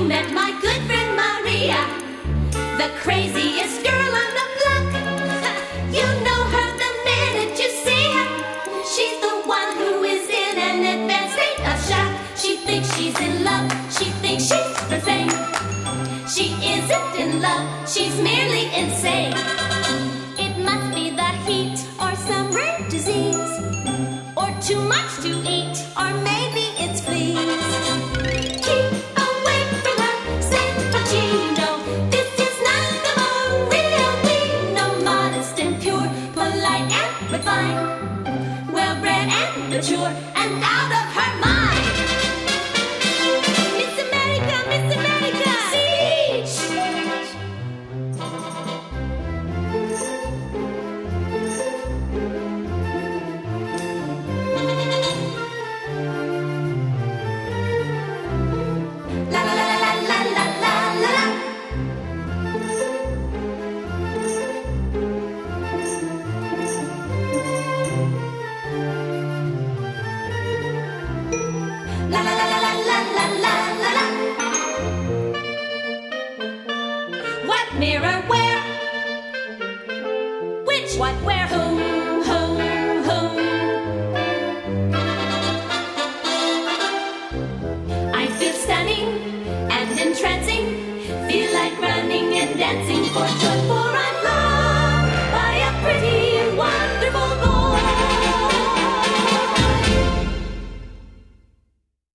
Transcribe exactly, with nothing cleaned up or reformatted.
met my good friend Maria, the craziest girl on the block. You know her the minute you see her. She's the one who is in an advanced state of shock. She thinks she's in love, she thinks she's profane. She isn't in love, she's merely insane. It must be the heat or some rare disease, or too much to eat, or maybe it's fleas. Keep away from her, San Pacino. This is not the Maria we know. Modest and pure, polite and refined, well-bred and mature, and out of her mind. Miss America, Miss America, Siege! La la la la la la la la la. La la la la la la la la la la. What mirror where? Which? What, where, whom?